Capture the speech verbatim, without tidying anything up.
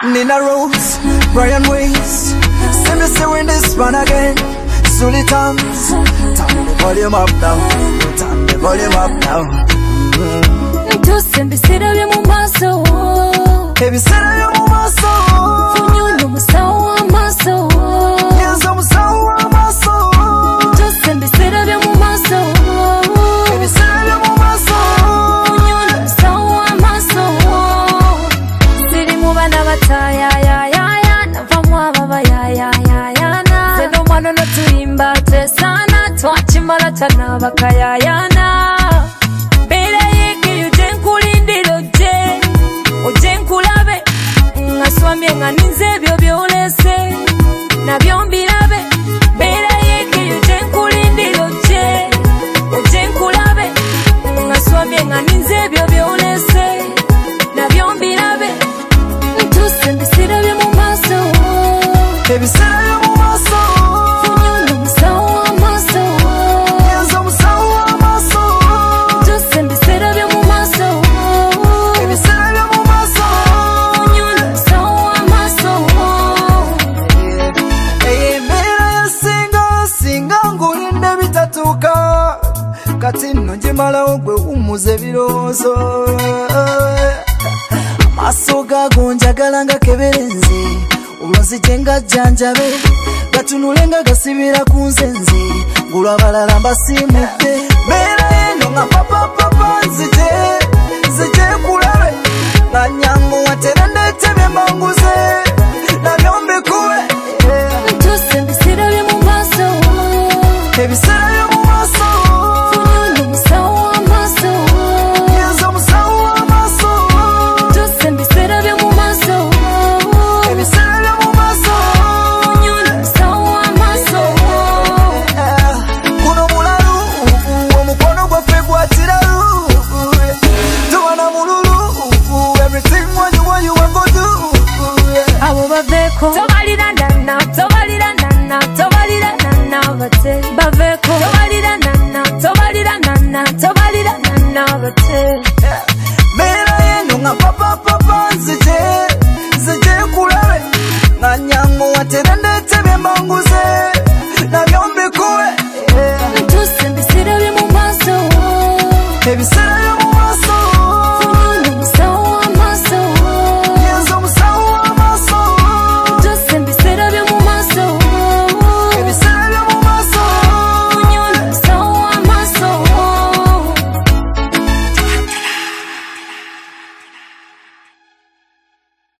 Nina Rose, Brian Weiss. Send me say win this one again. Sulitans, turn the volume up now. Turn the volume up now. Tusembe sera bya mu maso. Ebisera bya mu maso. Funyono musawo amaso. Yenza musawo amaso. Tusembe sera bya mu maso. Ebisera bya mu maso. Funyono musawo amaso. Siri mu bana bataya ya ya ya navamwa baba ya ya ya ya na. Seno mwana no tuimba tesana twachimala tana bakaya ya na. Nga ninze byo byolese na byombirabe bera yeke yoje nkulindiro je oje nkulabe nga swamye nga ninze byo byolese na byombirabe ntusembisira bye mu maso ebisera byo mu maso funyono musawo amaso yenza musawo amaso ntusembisira bye mu maso ebisera byo mu maso kati nno njemalawo gwe wumuze birowoozo amaaso gago njagala nga keberenze olwo nzije nga jjanjabe gatunule nga gasibira ku nzenze ngulwa abalala mbasiimudde beera eno nga papapapa nzije nzije nkulabe nga nyangu watera ndeetebye manguze nabyo mbikuwe ntuse mbisera bye mu maaso ebisera byo mu maaso Come